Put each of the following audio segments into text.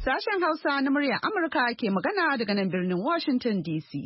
Sashen Hausa na muryar Amurka ke magana daga nan birnin Washington DC.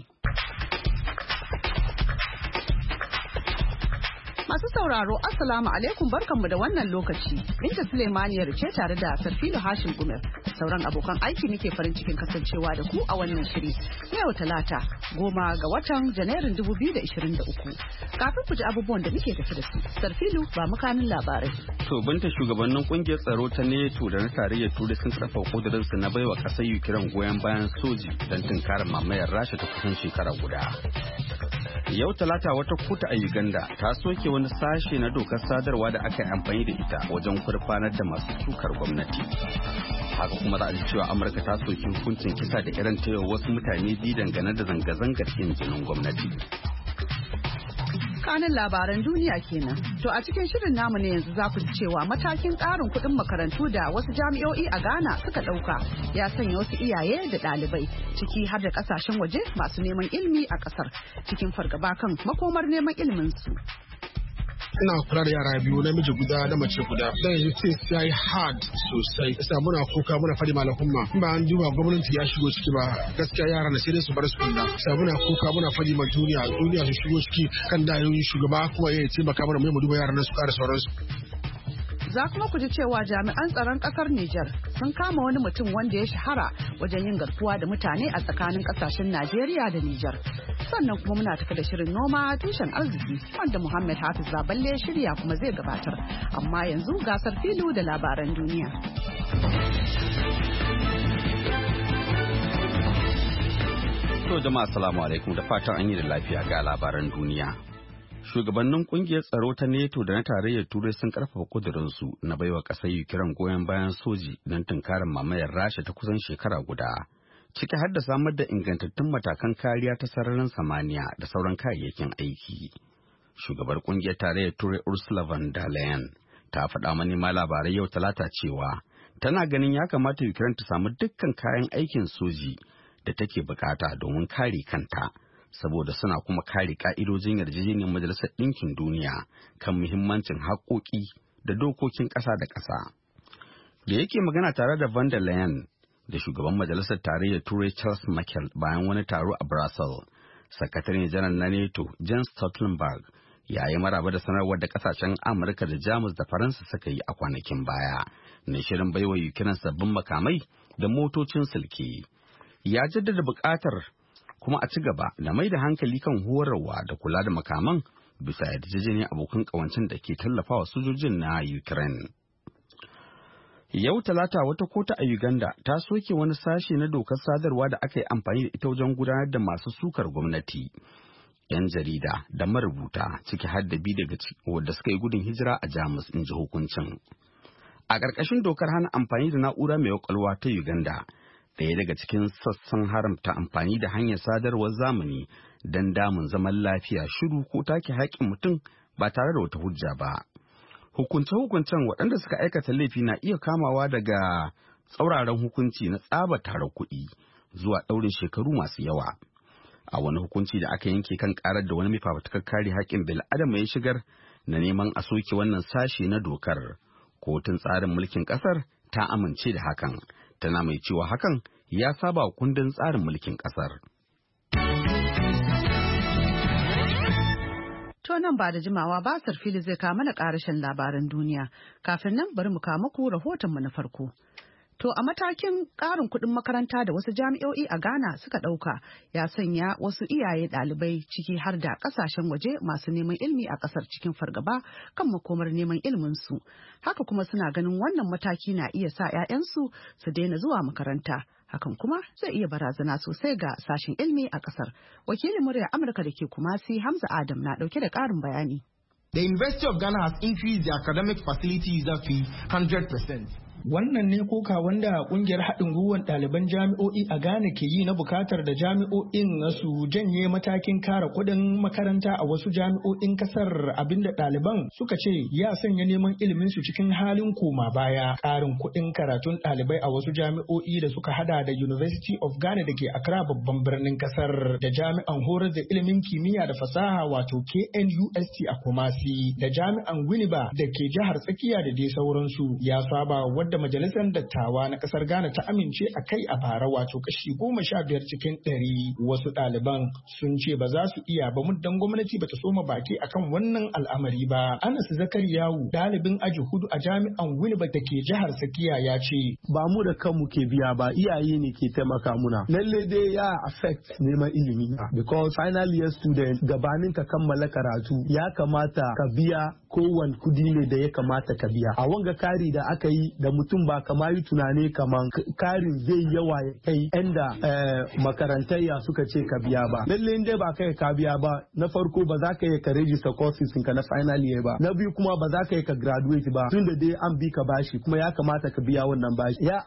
Masu sauraro, Assalamu alaikum, barkanmu da wannan lokaci. Binta Suleimaniyar ce tare da Sarfilu Hashim Gumel. Sauran abokan aiki muke farin cikin kasancewa da ku a wannan shiri. Yau Talata, 10 ga watan Janairun 2023. Kafin ku ji abubuwan da muke tafi da su, Sarfilu ba mukanin labarai. To Binta, shugabannin kungiyar tsaro ta NATO da na tarayyar Turai sun karfafa kudurinsu na baiwa ƙasar Ukraine goyon bayan soji don tunkarar mamayar Rasha ta kusan shekara guda. Yau Talata, wata kotu a Uganda ta soke wani sashe na dokar sadarwa da aka yi amfani da ita wajen gurfanar da masu sukar gwamnati. Haka kuma za a ji cewa Amurka ta soki hukuncin kisa da irin ta wasu mutane biyu dangane da zanga-zangar kin jinin gwamnati. Kanin labaran duniya kenan. To a cikin shirin namu ne yanzu za ku ji cewa matakin ƙarin kuɗin makarantu da wasu jami'o'i a Ghana suka ɗauka ya sanya wasu iyaye da ɗalibai ciki har da ƙasashen waje masu neman ilimi a ƙasar cikin fargaba kan makomar neman ilimin su. Ina kula da yara biyu, namiji guda da mace guda. Dan yanzu things ya yi hard sosai. Isa muna kuka muna fadi malahumma. In ba an duba gwamnati ya shigo ciki ba, gaskiya yara na sai dai su bar su kunna. Isa muna kuka muna fadi ma duniya su shigo ciki kan da yayin shugaba kuma ya taimaka mana mu duba yaran nan su ƙara sauransu. Za kuma ku ji cewa jami'an tsaron kasar Nijar sun kama wani mutum wanda ya shahara wajen yin garkuwa da mutane a tsakanin kasashen Najeriya da Nijar. Sannan kuma muna tafi da shirin noma tushen arziki wanda Muhammad Hafiz Baballe shirya kuma zai gabatar. Amma yanzu gasar filu da labaran duniya. To jama'a assalamu alaikum, da fatan an yi da lafiya ga labaran duniya. Shugabannin kungiyar tsaro ta NATO da na tarayyar Turai sun karfafa kudurinsu na baiwa ƙasar Ukraine goyon bayan soji don tunkarar mamayar Rasha ta kusan shekara guda, ciki har da samar da ingantattun matakan kariya ta sararin samaniya da sauran kayayyakin aiki. Shugabar kungiyar tarayyar Turai Ursula von der Leyen ta faɗa manema labarai yau Talata cewa tana ganin ya kamata Ukraine ta samu dukkan kayan aikin soji da take bukata domin kare kanta, saboda suna kuma kare ka'idojin yarjejeniyar Majalisar Ɗinkin Duniya kan muhimmancin haƙoƙi da dokokin ƙasa da ƙasa. Da yake magana tare da von der Leyen da shugaban Majalisar Tarayyar Turai Charles Michel bayan wani taro a Brussels, Sakataren Janar na NATO Jens Stoltenberg ya yi maraba da sanarwar da ƙasashen Amurka da Jamus da Faransa suka yi a kwanakin baya na shirin baiwa Ukraine sabbin makamai da motocin silke. Ya jaddada buƙatar kuma a ci gaba da mai da hankali kan horarwa da kula da makaman bisa yarjejeniyar abokan kawancin da ke tallafawa sojojin na Ukraine. Yau Talata, wata kotu a Uganda ta soke wani sashe na dokar sadarwa da aka yi amfani da ita wajen gudanar da masu sukar gwamnati, 'yan jarida da marubuta, ciki har da biyu daga wadda suka yi gudun hijira a Jamus, in ji hukuncin. A ƙarƙashin dokar hana amfani da na'ura mai ƙwaƙwalwa ta Uganda, ɗaya daga cikin sassan haramta amfani da hanyar sadarwar zamani don damun zaman lafiya, shiru ko take haƙƙin mutum ba tare da wata hujja ba. Hukunce-hukuncen waɗanda suka aikata laifi na iya kamawa daga tsauraran hukunci na tsaba tare kuɗi zuwa ɗaurin shekaru masu yawa. A wani hukunci da aka yanke kan ƙarar da wani mai fafutukar kare haƙƙin bil'adama ya shigar na neman a soke wannan sashe na dokar, kotun tsarin mulkin ƙasar ta amince da hakan, tana mai cewa hakan ya saba wa kundin tsarin mulkin ƙasar. To nan ba da jimawa ba Sarfili zai kawo mana ƙarashin labaran duniya. Kafin nan bari mu kawo muku rahotonmu na farko. To a matakin ƙarin kuɗin makaranta da wasu jami'o'i a Ghana suka ɗauka ya sanya wasu iyaye ɗalibai ciki har da ƙasashen waje masu neman ilimi a ƙasar cikin fargaba kan makomar neman iliminsu. Haka kuma suna ganin wannan mataki na iya sa 'ya'yansu su daina zuwa makaranta. Hakan kuma zai iya barazana sosai ga sashen ilimi a ƙasar. Wakilin muryar Amurka da ke Kumasi Hamza Adam na ɗauke da ƙarin bayani. The University of Ghana has increased the academic facility user fee 100%. Wannan ne koka wanda kungiyar haɗin gwiwar ɗaliban jami'o'i a Ghana ke yi na bukatar da jami'o'in su janye matakin kara kuɗin makaranta a wasu jami'o'in kasar, abinda ɗaliban suka ce ya sanya neman ilimin su cikin halin koma baya. Ƙarin kuɗin karatun ɗalibai a wasu jami'o'i da suka hada da University of Ghana da ke Accra babban birnin kasar, da jami'an horar da ilimin kimiyya da fasaha wato KNUST a Kumasi, da jami'an Winneba da ke jihar tsakiya da dai sauransu, ya saba wadda da majalisar dattawa na kasar Ghana ta amince a kai a bara wato kashi 15 cikin 100. Wasu ɗaliban sun ce ba za su iya ba muddan gwamnati bata soma baki akan wannan al'amari ba. Anas Zakariyawu ɗalibin aji 4 a jami'an Winnipeg da ke jihar Sakiya ya ce ba mu da kanmu ke biya ba, iyaye ne ke taimaka muna. Lalle dai ya affect neman ilimi because final year student gabanin ka kammala karatu ya kamata ka biya kowane kudi ne da ya kamata ka biya. A wanga kari da aka yi da mutum ba kama yi tunani kaman karin zai yawa ya kai inda makarantayya suka ce ka biya ba. Lalle dai ba kai ka biya ba, na farko ba za ka yi ka register courses ka na final year ba. Na biyu kuma ba za ka yi ka graduate ba, tunda dai an bi ka bashi kuma ya kamata ka biya wannan bashi. Ya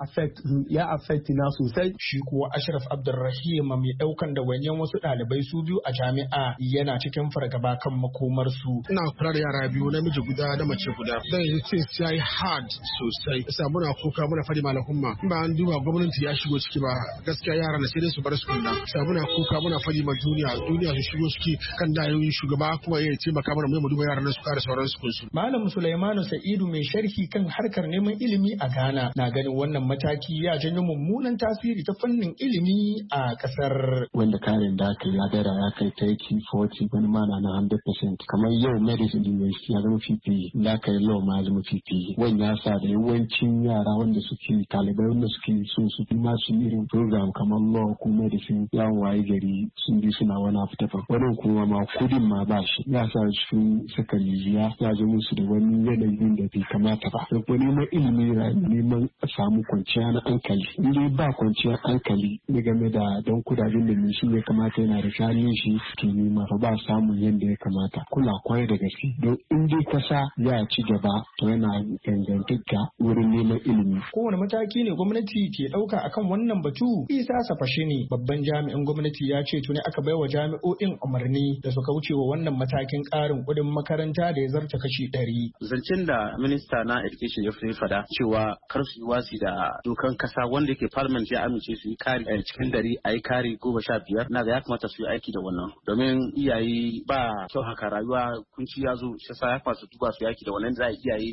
affect na sosai. Shi kuwa Ashraf Abdulrahim mai daukan da wayan wasu ɗalibai su biyu a jami'a yana cikin fargaba kan makomarsu. Ina kula da yara biyu, namiji guda da mace guda. Dan yanzu ce ya yi hard sosai. Yasa muna kuka muna fadi malahumma. Ba an duba gwamnati ya shigo ciki ba. Gaskiya yara na sai dai su bar su kunna. Yasa muna kuka muna fadi ma duniya su shigo ciki kan da yayin shugaba kuma ya taimaka mana mu duba yaran su kare sauran su. Malam Sulaimanu Sa'idu mai sharhi kan harkar neman ilimi a Ghana na ganin wannan mataki ya janyo mummunan tasiri ta fannin ilimi a kasar. Wanda karin da aka ya dara ya kai 30-40 wani mana na 100%. Kamar yau medicine university ya zama PPE, da aka yi law ma ya zama PPE. Wani ya sa da yawancin yara wanda suke talibai wanda suke so su fi masu irin program kamar law ko medicine yawon waye gari sun bi suna wani abu daban. Wani kuma ma kudin ma ba shi ya sa su saka rijiya ya zo musu da wani yanayin da bai kamata ba. Da kuma neman ilimi na neman samu kwanciya na hankali. In ba kwanciyar hankali ne game da don kudaden da shi ya kamata yana da shanin shi ke nema ba samun yadda ya kamata. Kula kwai da gaske don in dai kasa ya ci gaba to yana dangantaka wurin neman ilimi. Kowane mataki ne gwamnati ke ɗauka akan wannan batu? Isa Safashe ne babban jami'in gwamnati ya ce tuni aka baiwa jami'o'in umarni da suka wuce wa wannan matakin ƙarin kuɗin makaranta da ya zarta kashi 100. Zancen da minista na education ya fada cewa kar su yi wasi da dokan kasa wanda yake parliament ya amince su yi kari cikin 100 a yi kari 15 na ga ya kamata su yi aiki da wannan domin iyaye ba kyau haka rayuwa kunci ya zo shi ya kamata su duba su yaki da wannan da iyaye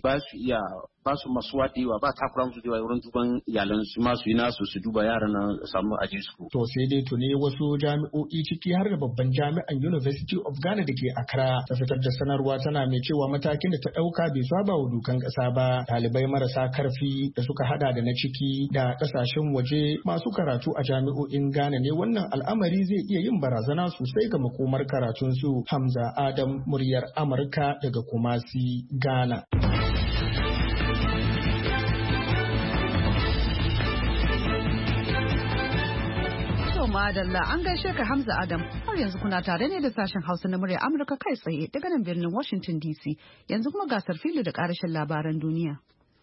ba su masuwa da yawa ba takura musu da yawa wurin duban iyalan su ma su yi nasu su duba yaran nan samu aje su. To sai dai tuni wasu jami'o'i ciki har da babban jami'an University of Ghana da ke Accra ta fitar da sanarwa tana mai cewa matakin da ta ɗauka bai saba wa dokan ƙasa ba. Ɗalibai marasa karfi da suka hada da na ciki da ƙasashen waje masu karatu a jami'o'in Ghana ne wannan al'amari zai iya yin barazana sosai ga makomar karatunsu. Hamza Adam, muryar Amurka daga Kumasi, Ghana. Madalla an gaishe ka Hamza Adam, har yanzu kuna tare ne da sashen Hausa na murya Amurka kai tsaye daga nan birnin Washington DC. Yanzu kuma gasar fili da karashin labaran duniya.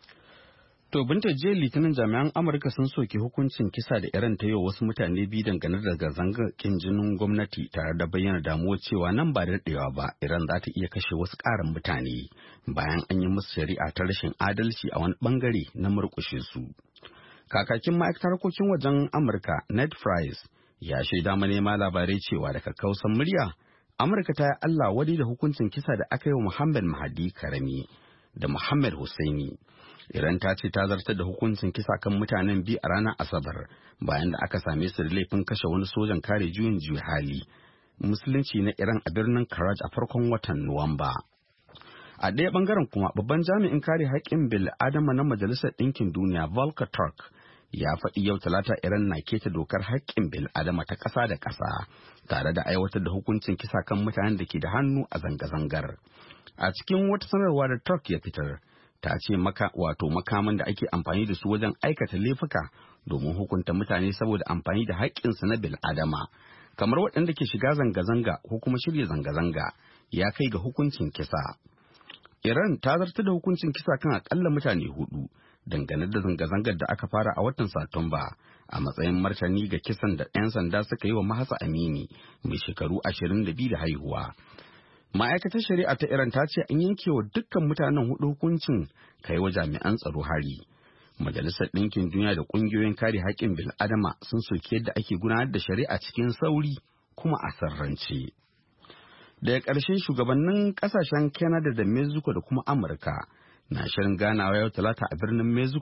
To binta jiya litinin jami'an Amurka sun soke hukuncin kisa da Iran ta yi wa wasu mutane biyu dangane da zanga kin jinin gwamnati tare da bayyana damuwar cewa nan ba da daɗewa ba Iran za ta iya kashe wasu ƙarin mutane bayan an yi musu shari'a ta rashin adalci a wani bangare na murƙushe su. Kakakin ma'aikatar harkokin wajen Amurka Ned Price ya shaida manema labarai cewa da kakkausan murya Amurka ta yi Allah wadai da hukuncin kisa da aka yi wa Muhammad Mahdi Karami da Muhammad Hussaini. Iran ta ce ta zartar da hukuncin kisa kan mutanen biyu a ranar Asabar bayan da aka same su da laifin kashe wani sojan kare juyin hali musulunci na Iran a birnin Karaj a farkon watan Nuwamba. A ɗaya ɓangaren kuma babban jami'in kare haƙƙin bil adama na Majalisar Ɗinkin Duniya Volker Turk ya faɗi yau Talata Iran na keta dokar haƙƙin bil adama ta ƙasa da ƙasa tare da aiwatar da hukuncin kisa kan mutanen da ke da hannu a zanga-zangar. A cikin wata sanarwa da Turk ya fitar, ta ce makaman da ake amfani da su wajen aikata laifuka domin hukunta mutane saboda amfani da haƙƙinsu na bil adama, kamar waɗanda ke shiga zanga-zanga ko kuma shirya zanga-zanga, ya kai ga hukuncin kisa. Iran ta zartar da hukuncin kisa kan akalla mutane 4 dangane da zanga-zangar da aka fara a watan Satumba a matsayin martani ga kisan da 'yan sanda suka yi wa Mahsa Amini mai shekaru 22 da haihuwa. Ma'aikatar shari'a ta Iran ta ce an yanke wa dukkan mutanen 4 hukuncin kai wa jami'an tsaro hari. Majalisar Ɗinkin Duniya da ƙungiyoyin kare haƙƙin bil'adama sun soki yadda ake gudanar da shari'a cikin sauri kuma a sarrance. Daga ƙarshen shugabannin ƙasashen Canada da Mexico da kuma Amurka na shirin ganawa yau Talata a birnin Mexico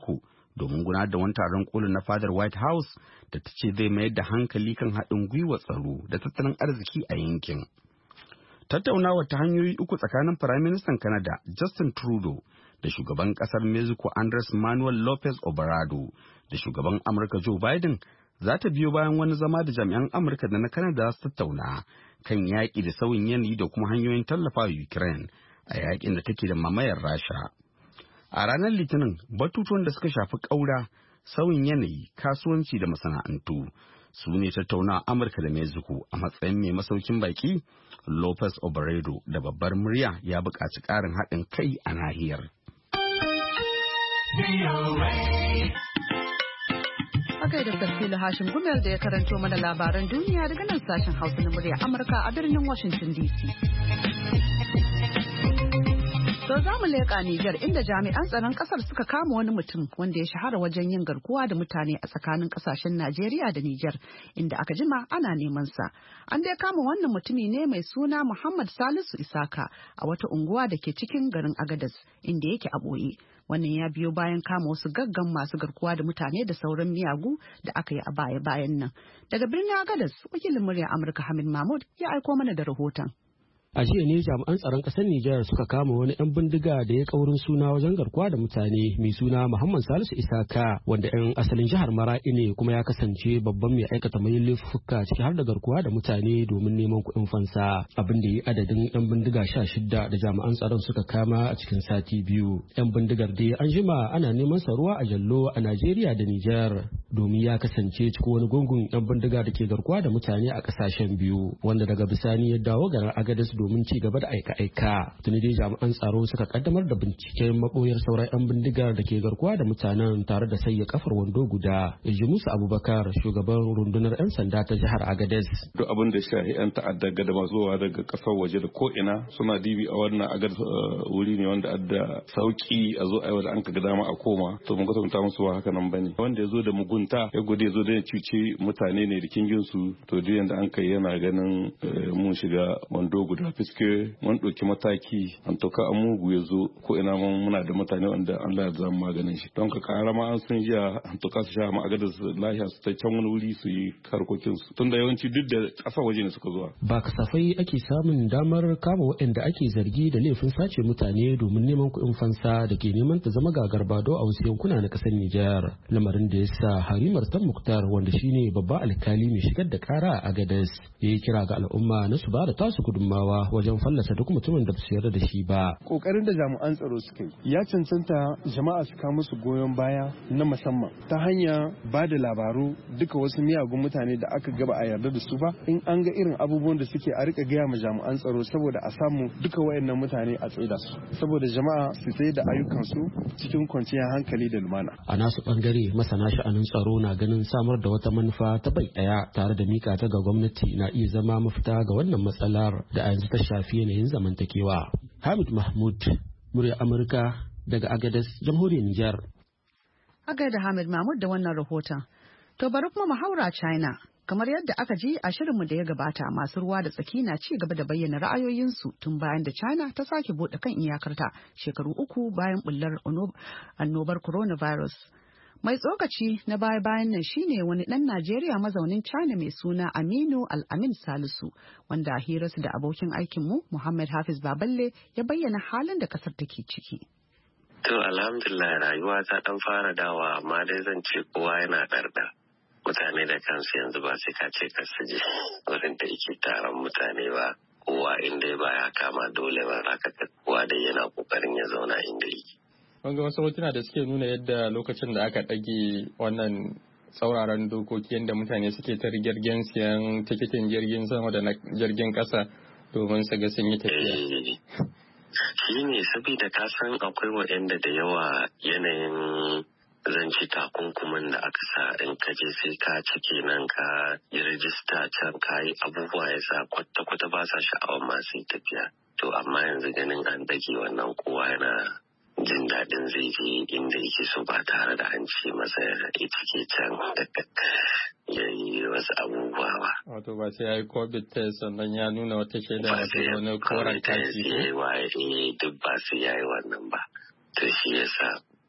domin gudanar da wani taron kolin na fadar White House da ta ce zai mayar da hankali kan haɗin gwiwa tsaro da tattalin arziki a yankin. Tattaunawar ta hanyoyi uku tsakanin Firaministan Canada Justin Trudeau da shugaban ƙasar Mexico Andres Manuel Lopez Obrador da shugaban Amurka Joe Biden za ta biyo bayan wani zama da jami'an Amurka da na Canada su tattauna kan yaƙi da sauyin yanayi da kuma hanyoyin tallafa Ukraine a yaƙin da take da mamayar Rasha. A ranar Litinin, batutuwan da suka shafi ƙaura, sauyin yanayi, kasuwanci da masana'antu su ne tattauna Amurka da Mexico a matsayin mai masaukin baki. Lopez Obrador da babbar murya ya buƙaci ƙarin haɗin kai a nahiyar. Akai da Sarfila Hashim Gumel da ya karanto mana labaran duniya daga nan sashen Hausa na murya Amurka a birnin Washington DC. To za mu leƙa Nijar inda jami'an tsaron ƙasar suka kama wani mutum wanda ya shahara wajen yin garkuwa da mutane a tsakanin ƙasashen Najeriya da Nijar inda aka jima ana neman sa. An dai kama wannan mutumi ne mai suna Muhammad Salisu Isaka a wata unguwa da ke cikin garin Agadez inda yake a ɓoye. Wannan ya biyo bayan kama wasu gaggan masu garkuwa da mutane da sauran miyagu da aka yi a baya-bayan nan. Daga birnin Agadez, wakilin murya Amurka Hamid Mahmud ya aiko mana da rahoton. A jiya ne jami'an tsaron ƙasar Nijar suka kama wani 'yan bindiga da ya kaurin suna wajen garkuwa da mutane mai suna Muhammad Salisu Isaka wanda 'yan asalin jihar Maraɗi ne kuma ya kasance babban mai aikata mai laifuka ciki har da garkuwa da mutane domin neman kuɗin fansa abin da ya adadin 'yan bindiga 16 da jami'an tsaron suka kama a cikin sati biyu. 'Yan bindigar dai an jima ana neman sa ruwa a jallo a Najeriya da Nijar domin ya kasance cikin wani gungun 'yan bindiga da ke garkuwa da mutane a ƙasashen biyu wanda daga bisani ya dawo garin Agadez domin ci gaba da aika-aika. Tuni dai jami'an tsaro suka kaddamar da binciken maboyar sauran 'yan bindigar da ke garkuwa da mutanen tare da sayya kafar wando guda. Iji Musa Abubakar, shugaban rundunar 'yan sanda ta jihar Agadez. Duk abin da shahi 'yan ta'adda gada masu zuwa daga kasar waje da ko ina suna dibi a wannan Agadez wuri ne wanda adda sauki a zo aiwa da an ka ga dama a koma. To mun kwatanta musu ba haka nan bane. Wanda ya zo da mugunta ya gode ya zo da cuce mutane ne da kingin su to duk yanda an kai yana ganin mun shiga wando guda fiske mun ɗauki mataki an toka an mugu ya zo ko ina muna da mutane wanda Allah ya zama maganin shi don ka kara ma an sun jiya an toka su sha ma agada su lahiya su ta can wani wuri su yi harkokin su tunda yawanci duk da ƙasa waje ne suka zuwa. Ba kasafai ake samun damar kama waɗanda ake zargi da laifin sace mutane domin neman kuɗin fansa da ke neman ta zama gagarbado a wasu yankuna na ƙasar Nijar lamarin da ya sa Harimar Tan Muktar wanda shine babban alkali mai shigar da kara a Agadez ya yi kira ga al'umma na su ba da tasu gudunmawa wajen fallasa duk mutumin da ba su yarda da shi ba. Kokarin da jami'an tsaro suka yi ya cancanta jama'a su kawo musu goyon baya na musamman ta hanya ba da labaru duka wasu miyagun mutane da aka gaba a yarda da su ba in an ga irin abubuwan da suke a rika gaya ma jami'an tsaro saboda a samu duka wayannan mutane a tsaida su saboda jama'a su tsaye da ayyukansu cikin kwanciyar hankali da lumana. A nasu bangare masana sha'anin tsaro na ganin samar da wata manufa ta bai daya tare da mika ta ga gwamnati na iya zama mafita ga wannan matsalar da a yanzu ta shafi yanayin zamantakewa. Hamid Mahmud, murya Amurka daga Agadez, Jamhuriyar Nijar. Agaida Hamid Mahmud da wannan rahoton. To bari kuma mu haura China. Kamar yadda aka ji a shirinmu da ya gabata masu ruwa da tsaki na ci gaba da bayyana ra'ayoyinsu tun bayan da China ta sake buɗe kan iyakarta shekaru 3 bayan bullar annobar coronavirus. Mai tsokaci na baya-bayan nan shine wani ɗan Najeriya mazaunin China mai suna Aminu Al-Amin Salisu, wanda a hirarsu da abokin aikinmu Muhammad Hafiz Baballe ya bayyana halin da ƙasar take ciki. To alhamdulillah rayuwa ta ɗan fara dawa amma dai zan ce kowa yana ɗarɗar. Mutane da kansu yanzu ba sai ka ce ka je wurin da yake taron mutane ba, kowa inda ba ya kama dole ba haka kowa dai yana ƙoƙarin ya zauna inda yake. Wanga wasu hotuna da suke nuna yadda lokacin da aka ɗage wannan tsauraran dokoki yadda mutane suke ta rigirgen siyan tikitin jirgin sama da na jirgin ƙasa domin su ga sun yi tafiya. Shi ne saboda ka san akwai waɗanda da yawa yanayin zanci takunkumin da aka sa in ka je sai ka cike nan ka yi rajista can ka yi abubuwa ya sa kwata-kwata ba sa sha'awar masu tafiya. To amma yanzu ganin an ɗage wannan kowa yana jin daɗin zai je inda yake so ba tare da an ce masa ya cike can ya yi wasu abubuwa ba. Wato ba sai ya yi COVID test sannan ya nuna wata shaida da wani koren kashi ko? Duk ba sai ya yi wannan ba. To shi yasa kuma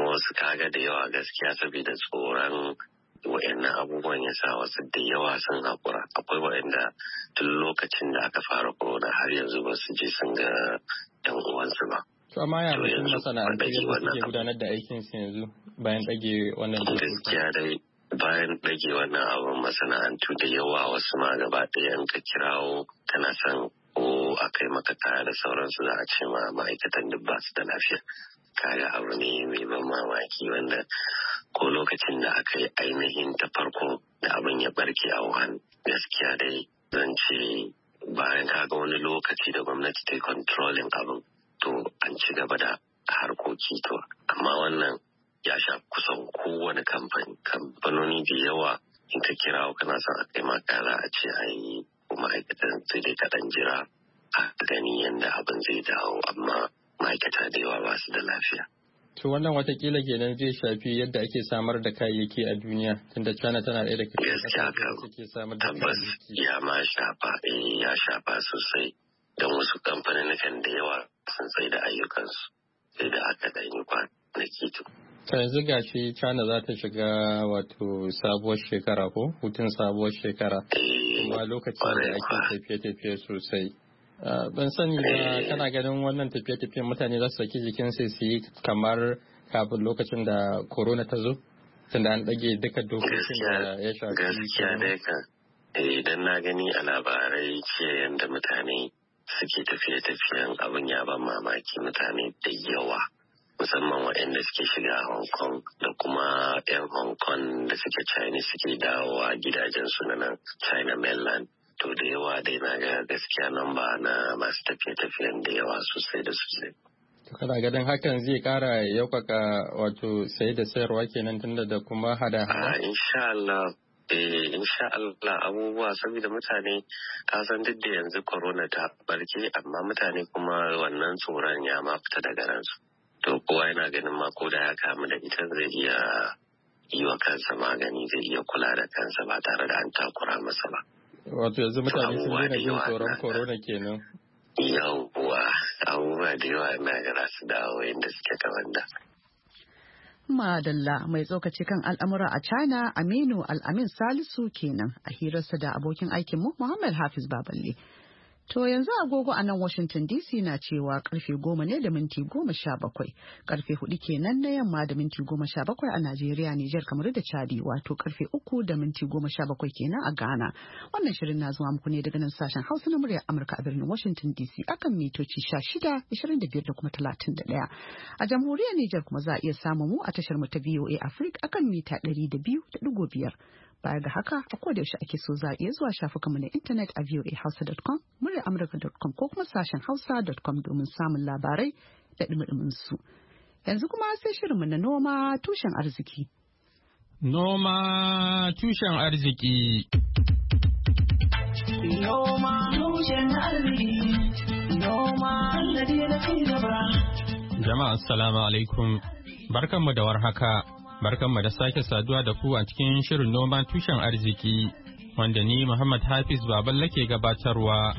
wasu kaga da yawa gaskiya saboda tsoron wa'annan abubuwan ya sa wasu da yawa sun haƙura. Akwai wa'anda tun lokacin da aka fara corona har yanzu ba su je sun ga yan uwansu ba. To amma ya mutum masana'antu yadda suke gudanar da aikin su yanzu bayan ɗage wannan dokoki. Gaskiya dai bayan ɗage wannan abun masana'antu da yawa wasu ma gaba ɗaya in ka kirawo kana son ko a kai maka kaya da sauransu za a ce ma ma'aikatan duk ba su da lafiya. Kaga abu ne mai ban mamaki wanda ko lokacin da aka yi ainihin ta farko da abin ya barke a Wuhan gaskiya dai zan ce bayan kaga wani lokaci da gwamnati ta yi controlling abin to an ci gaba da harkoki to amma wannan ya sha kusan kowane kamfanoni da yawa in ka kirawo kana son a kai maka za a ce a yi ma'aikatan sai dai kaɗan jira a gani yadda abin zai dawo amma ma'aikata da yawa ba su da lafiya. To wannan watakila kenan zai shafi yadda ake samar da kayayyaki a duniya tunda China tana ɗaya daga cikin ƙasashen da suke samar da kayayyaki. Ya ma shafa ya shafa sosai don wasu kamfanin da yawa sun tsaye da ayyukansu sai da aka ɗanyi kwanaki to. Ta yanzu gashi China za ta shiga wato sabuwar shekara ko hutun sabuwar shekara kuma lokacin da ake tafiye-tafiye sosai. Ban sani ba kana ganin wannan tafiye-tafiyen mutane za su saki jikin su yi kamar kafin lokacin da corona ta zo tunda an ɗage duka dokokin da ya shafi. Gaskiya dai kan idan na gani a labarai ce yadda mutane suke tafiye-tafiyen abin ya ban mamaki mutane da yawa musamman waɗanda suke shiga Hong Kong da kuma 'yan Hong Kong da suke China suke dawowa gidajensu na nan China mainland. To da yawa dai na ga gaskiya nan ba na masu tafiye-tafiyen da yawa sosai da sosai. To kana ganin hakan zai kara yaukaka wato saye da sayarwa kenan tunda da kuma hada-hada? Insha Allah abubuwa saboda mutane kasan duk da yanzu corona ta barke amma mutane kuma wannan tsoron ya ma fita daga ransu. To kowa yana ganin ma ko da ya kamu da ita zai iya yi wa kansa magani zai iya kula da kansa ba tare da an takura masa ba. Wato yanzu mutane sun daina jin tsoron corona kenan. Yawwa abubuwa da yawa ina ga su dawo yadda suke kamar da. Madalla mai tsokaci kan al'amura a China Aminu Al'amin Salisu kenan a hirarsa da abokin aikinmu Muhammad Hafiz Baballe. To yanzu agogo a nan Washington DC na cewa karfe 10 ne da minti 17, karfe 4 kenan na yamma da minti 17 a Najeriya, Nijar, kamar da Chadi, wato karfe 3 da minti 17 kenan a Ghana. Wannan shirin na zuwa muku ne daga nan sashen Hausa na muryar Amurka a birnin Washington DC akan mitoci 16, 25 da kuma 31. A jamhuriyar Nijar kuma za a iya samun mu a tashar mu ta VOA Africa akan mita 200.5. Baya ga haka a koda yaushe ake so za a iya zuwa shafukanmu na intanet a voahausa.com, muryamurka.com ko kuma sashen hausa.com domin samun labarai da dumi su. Yanzu kuma sai shirinmu na noma tushen arziki. Noma tushen arziki. Noma tushen arziki. Noma sannadi na ci gaba. Jama'a assalamu alaikum. Barkanmu da warhaka. Barkanmu da sake saduwa da ku a cikin shirin noma tushen arziki wanda ni Muhammad Hafiz Baballe ke gabatarwa.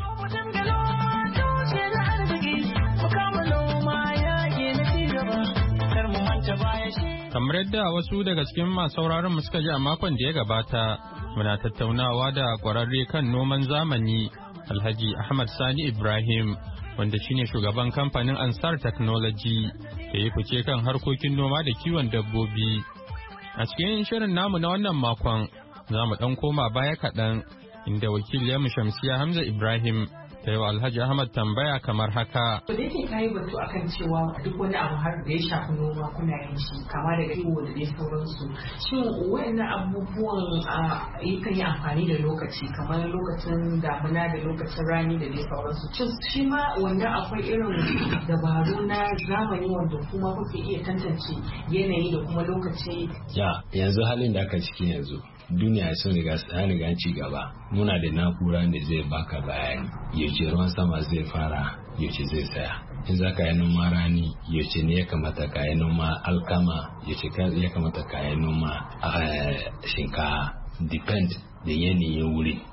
Kamar yadda wasu daga cikin masu sauraron mu suka ji a makon da ya gabata, muna tattaunawa da ƙwararre kan noman zamani Alhaji Ahmad Sani Ibrahim, wanda shine shugaban kamfanin Ansar Technology da ya fice kan harkokin noma da kiwon dabbobi. A cikin shirin namu na wannan makon za mu ɗan koma baya kaɗan inda wakiliyarmu Shamsiya Hamza Ibrahim ta yi wa Alhaji Ahmad tambaya kamar haka. Da yake kayi batu akan cewa duk wani abu har da ya shafi noma kuna yin shi kama daga kiwo da dai sauransu. Shin waɗannan abubuwan yakan yi amfani da lokaci kamar lokacin damuna da lokacin rani da dai sauransu. Shi ma wannan akwai irin dabaru na zamani wanda kuma kuke iya tantance yanayi da kuma lokaci. Yanzu halin da aka ciki yanzu. Duniya sun riga ci gaba, muna da na'ura da zai baka bayani yaushe ruwan sama zai fara yaushe zai tsaya, in za ka yi noma rani yaushe ne ya kamata ka yi noma alkama, yaushe ya kamata ka yi noma shinkafa, depend da yanayin wuri.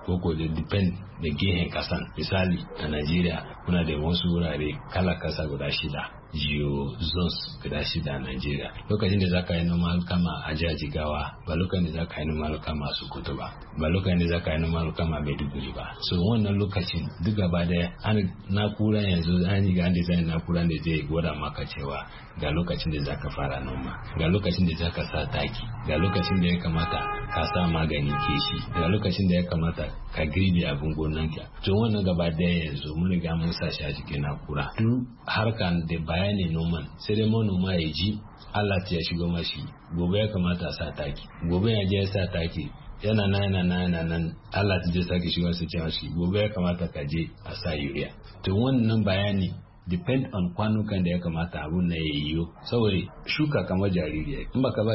ko da depend da gehen kasan. Misali a Najeriya muna da wasu wurare kala kasa guda 6 geo zones guda 6 a Najeriya. Lokacin da zaka yi noma alkama a jihar Jigawa ba lokacin da zaka yi noma alkama a Sokoto ba lokacin da zaka yi noma alkama a Maiduguri ba. So wannan lokacin duk gaba daya na'ura yanzu an yi ga design na'ura da zai gwada maka cewa ga lokacin da zaka fara noma, ga lokacin da zaka sa taki, ga lokacin da ya kamata ka sa magani keshi, ga lokacin da ya kamata ka girbe abin gonanka. To wannan gaba daya yanzu mun riga mun sa shi a cikin na'ura. Duk harkan da bayani noman sai dai manoma ya ji Allah ya shigo mashi gobe ya kamata a sa taki, gobe ya je ya sa taki yana nan Allah ta je sake shigo su ce mashi gobe ya kamata ka je a sa urea. To wannan bayani depend on kwanukan da ya kamata abun na yayyo, saboda shuka kamar jariri in baka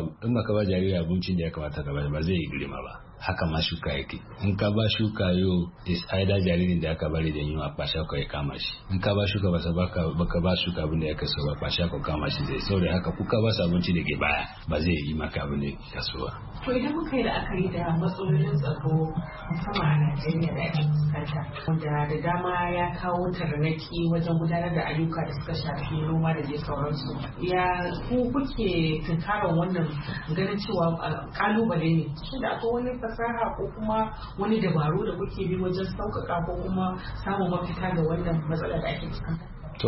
ba jariri abincin da ya kamata ka ba zai yi girma ba. Haka ma shuka yake, in ka ba shuka yau is either jaririn da aka bari da yunwa kwasha ko ya kama shi, in ka ba shuka baka ba shuka abin da ya kaso ba kwasha ko kama shi zai. Saboda haka kuka ba su abinci da ke baya ba zai yi maka abin da ya kaso ba. To idan muka yi la'akari da matsalolin tsaro musamman a Najeriya da ake fuskanta wanda da dama ya kawo tarnaki wajen gudanar da ayyuka da suka shafi noma da dai sauransu, ya ku kuke tunkarar wannan ganin cewa kalubale ne shi da akwai wani fasaha ko kuma wani dabaru da kuke bi wajen sauƙaƙa ko kuma samun mafita da wannan matsala da ake fuskanta? To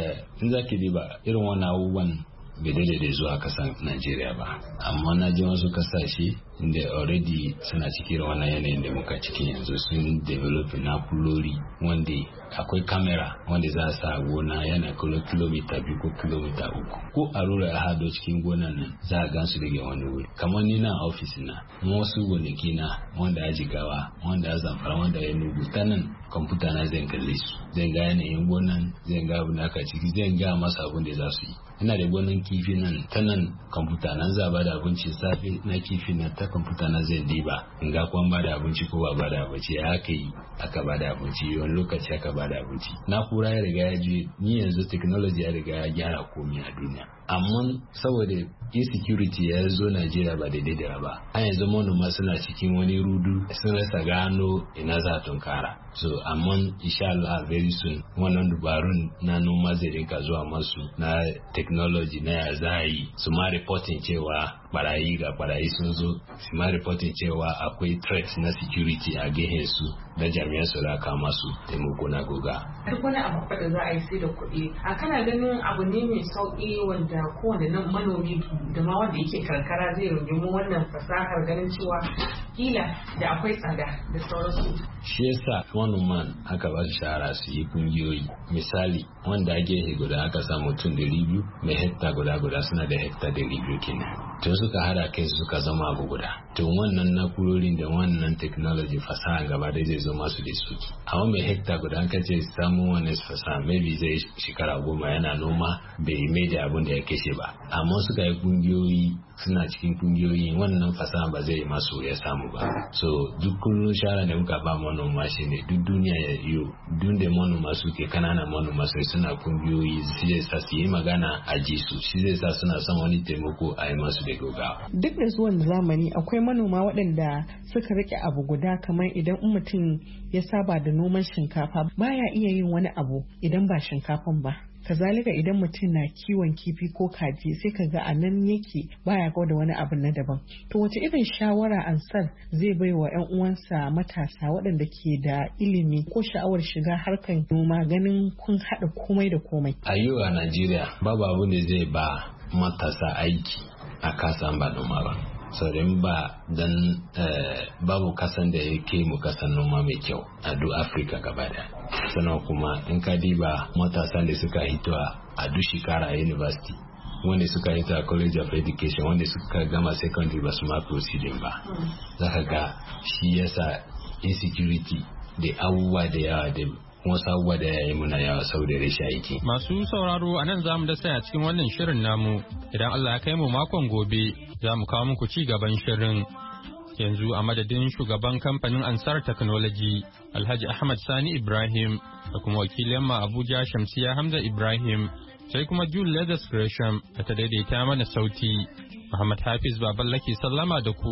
in za ki diba irin wannan abubuwan bai daidai da zuwa kasan Najeriya ba, amma na ji wasu kasashe inda already suna cikin wannan yanayin da muka cikin yanzu sun develop na'urori wanda akwai kamera wanda za a sa gona yana kilomita 2 ko kilomita 3 ko a rura ya hado cikin gonan nan za a gansu daga wani wuri. Kamar ni na ofis na wasu gonaki na wanda ya Jigawa, wanda ya Zamfara, wanda ya Nugu, ta nan kwamfuta na zan kalle su, zan ga yanayin gonan, zan ga abin da aka ciki, zan ga masa abin da za su yi. Ina da gonan kifi nan, ta nan kwamfuta nan za ba da abinci safe na kifi na ta kwamfuta na zai diba in ga kwan ba da abinci ko ba da abinci ya aka yi aka ba da abinci wani lokaci aka ba da abinci. Na'ura ya riga ya je, ni yanzu technology ya riga ya gyara komai a duniya, amma saboda insecurity ya zo Najeriya ba daidai da ba, a yanzu manoma suna cikin wani rudu sun rasa gano ina za a tunkara. So amma insha Allah very soon wannan dubarun na noma zai rinka zuwa masu na technology na ya za yi su ma reporting cewa barayi sun zo, su ma reporting cewa akwai threats na security a gehen su da jami'an su raka masu taimako na goga. Duk wani abu da za a yi sai da kuɗi, a kana ganin abu ne mai sauƙi wanda kowane nan manomi da ma wanda yake karkara zai rungumi wannan fasahar ganin cewa kila da akwai tsada da sauransu. Shi yasa manoman aka ba su shahara su yi kungiyoyi. Misali wanda a gehe guda aka sa mutum 200 mai hekta guda suna da hekta 200 kenan. To suka hada kai suka zama abu guda. To wannan na'urorin da wannan technology fasaha gaba da zai zama su da su. Amma mai hekta guda an kace samun wannan fasaha maybe zai shekara 10 yana noma bai mai da abin da ya kashe ba. Amma suka yi kungiyoyi, suna cikin kungiyoyi wannan fasaha ba zai masu ya samu ba. So duk kullun shara da muka ba manoma shine duk duniya ya yiwu duk da manoma suke kananan manoma sai suna kungiyoyi shi zai sa su yi magana a ji su, shi zai sa suna son wani taimako a yi masu da gaggawa. Duk da zuwan zamani akwai manoma waɗanda suka rike abu guda, kamar idan mutum ya saba da noman shinkafa baya iya yin wani abu idan ba shinkafan ba. Kazalika idan mutum na kiwon kifi ko kaji sai ka ga a nan yake baya ga da wani abu na daban. To wace irin shawara Ansar zai bai wa 'yan uwansa matasa waɗanda ke da ilimi ko sha'awar shiga harkar noma ganin kun haɗa komai da komai? A yau a Najeriya babu abu da zai ba matasa aiki a kasan ba noma ba. Saurin ba dan babu kasan da ya ke mu kasan noma mai kyau a duk Afirka gaba da. Sannan kuma in ka diba matasan da suka hito a duk shekara a university, wanda suka hito a college of education, wanda suka gama secondary ba su ma proceeding ba, za ka ga shi yasa insecurity da abubuwa da yawa da wasu abubuwa da ya yi muna yawa saboda rashin aiki. Masu sauraro a nan za mu dasa a cikin wannan shirin namu, idan Allah ya kai mu makon gobe za mu kawo muku ci gaban shirin. Yanzu a madadin shugaban kamfanin Ansar Technology Alhaji Ahmad Sani Ibrahim da kuma wakilin ma Abuja Shamsiya Hamza Ibrahim, sai kuma Jule Leathers Gresham da ta daidaita mana sauti. Muhammad Hafiz Baballake sallama da ku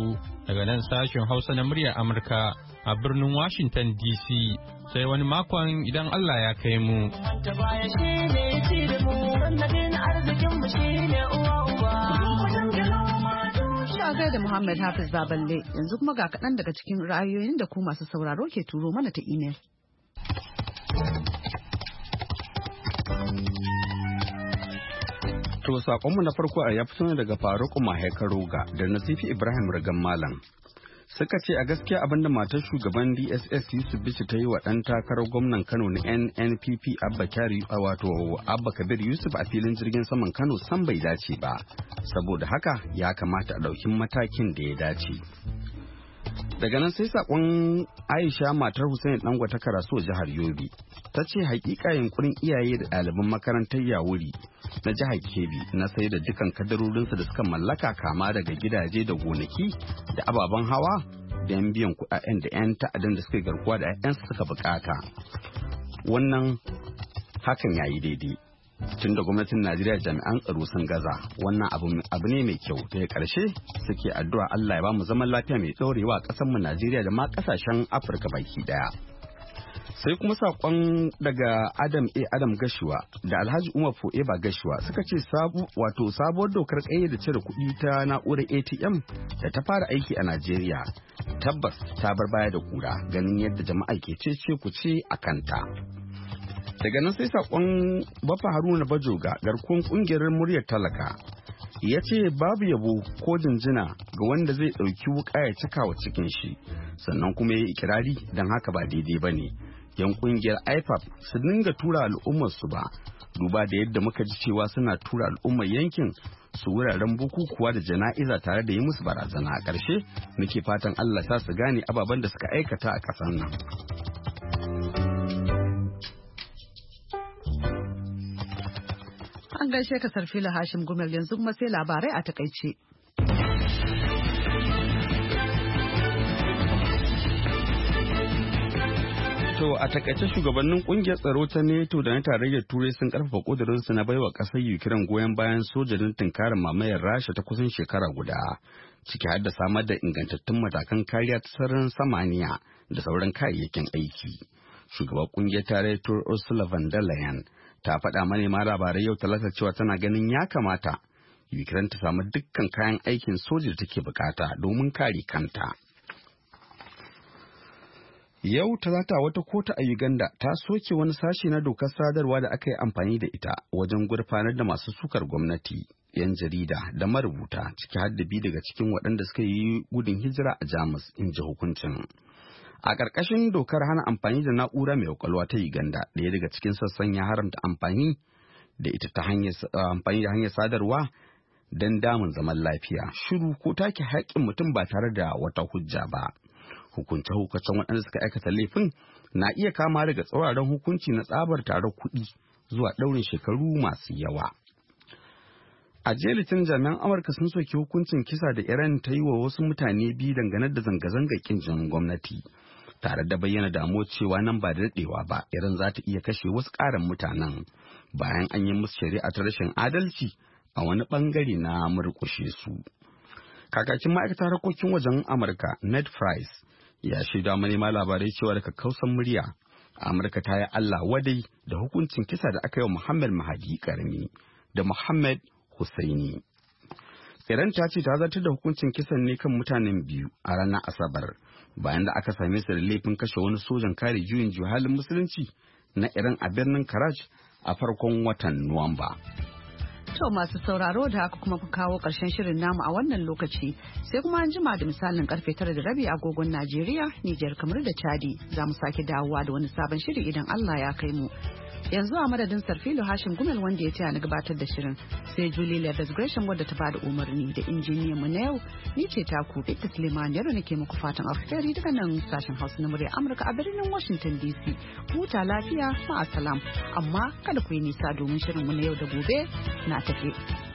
daga nan sashen Hausa na muryar Amurka a birnin Washington DC. Sai wani makon idan Allah ya kai mu. Shagai da Muhammad Hafiz Baballe yanzu kuma ga kaɗan daga cikin ra'ayoyin da ku masu sauraro ke turo mana ta imel. To sakonmu na farko a ya fito ne daga Faruku Mahekaroga da Nasifi Ibrahim Rigan Malam. Suka ce a gaskiya abinda matar shugaban DSS Yusuf Bichi ta yi wa ɗan takarar gwamnan Kano na NNPP Abba Kabir Yusuf a filin jirgin saman Kano san bai dace ba. Saboda haka ya kamata a ɗauki matakin da ya dace. Daga nan sai sakon Aisha matar Hussein Dangwata Karaso jihar Yobe. Ta ce hakika yunkurin iyaye da ɗaliban makarantar Yawuri na jihar Kebbi na sai da dukan kadarorinsu da suka mallaka kama daga gidaje da gonaki da ababen hawa don biyan kuɗaɗen da 'yan ta'addan da suka garkuwa da 'ya'yansu suka bukata. Wannan hakan yayi daidai. Tun da gwamnatin Najeriya jami'an tsaro sun gaza, wannan abu ne mai kyau. Daga ƙarshe suke addu'a Allah ya ba mu zaman lafiya mai ɗorewa a ƙasarmu Najeriya da ma ƙasashen Afirka baki ɗaya. Sai kuma saƙon daga Adam Gashuwa da Alhaji Umar Fo'eba Gashuwa suka ce sabuwar dokar da cire kuɗi ta na'urar ATM da ta fara aiki a Najeriya tabbas ta bar baya da kura ganin yadda jama'a ke cece ku ce a kanta. Daga nan sai saƙon Bafa Haruna Bajoga garkuwar ƙungiyar muryar talaka ya ce babu yabo ko jinjina ga wanda zai ɗauki wuƙa ya cika wa cikin shi sannan kuma ya yi ikirari don haka ba daidai ba ne. Yan kungiyar IFAP su dinga tura al'ummar su ba duba da yadda muka ji cewa suna tura al'ummar yankin su wuraren bukukuwa da jana'iza tare da yi musu barazana. A ƙarshe muke fatan Allah sa su gane ababen da suka aikata a ƙasar nan. An gaishe ka Sarfila Hashim Gumel yanzu kuma sai labarai a takaice. To a takaice shugabannin kungiyar tsaro ta NATO da na tarayyar Turai sun karfafa kudurinsu na baiwa kasar Ukraine goyon bayan sojojin tunkarar mamayar Rasha ta kusan shekara guda, ciki har da samar da ingantattun matakan kariya ta sararin samaniya da sauran kayayyakin aiki. Shugaban kungiyar tarayyar Turai Ursula von der Leyen ta faɗa manema labarai yau Talata cewa tana ganin ya kamata Ukraine ta samu dukkan kayan aikin soja da take bukata domin kare kanta. Yau Talata wata kotu a Uganda ta soke wani sashe na dokar sadarwa da aka yi amfani da ita wajen gurfanar da masu sukar gwamnati, 'yan jarida da marubuta ciki har da biyu daga cikin waɗanda suka yi gudun hijira a Jamus, in ji hukuncin. A ƙarƙashin dokar hana amfani da na'ura mai ƙwaƙwalwa ta Uganda, ɗaya daga cikin sassan ya haramta amfani da ita ta hanyar sadarwa don damun zaman lafiya, shiru ko take haƙƙin mutum ba tare da wata hujja ba. Hukunce-hukuncen waɗanda suka aikata laifin na iya kama daga tsauraran hukunci na tsabar tarar kuɗi zuwa ɗaurin shekaru masu yawa. A jiya Litinin jami'an Amurka sun soki hukuncin kisa da Iran ta yi wa wasu mutane biyu dangane da zanga-zangar ƙin jinin gwamnati, tare da bayyana damuwar cewa nan ba da daɗewa ba Iran za ta iya kashe wasu ƙarin mutanen bayan an yi musu shari'a ta rashin adalci a wani ɓangare na murƙushe su. Kakakin ma'aikatar harkokin wajen Amurka Ned Price ya shaida manema labarai cewa daga kausan murya Amurka ta yi Allah wadai da hukuncin kisa da aka yi wa Muhammad Mahdi Karami da Muhammad Hussaini. Iran ta ce ta zartar da hukuncin kisan ne kan mutanen biyu a ranar Asabar bayan da aka same su da laifin kashe wani sojan kare juyin halin musulunci na Iran a birnin Karaj a farkon watan Nuwamba. To masu sauraro da haka kuma ku kawo ƙarshen shirin namu a wannan lokaci sai kuma an jima da misalin karfe 9:30 agogon Najeriya, Nijar, kamar da Chadi za mu sake dawowa da wani sabon shiri idan Allah ya kai mu. Yanzu a madadin Sarfilo Hashim Gumel wanda ya taya ni gabatar da shirin sai Julie Leathers Gresham wadda ta bada umarni da injiniyan mu na yau ni ce taku Binta Suleiman yaro nake muku fatan alheri daga nan sashen Hausa na murya Amurka a birnin Washington DC. Huta lafiya ma'asalam amma kada ku yi nisa domin shirin mu na yau da gobe na tafe.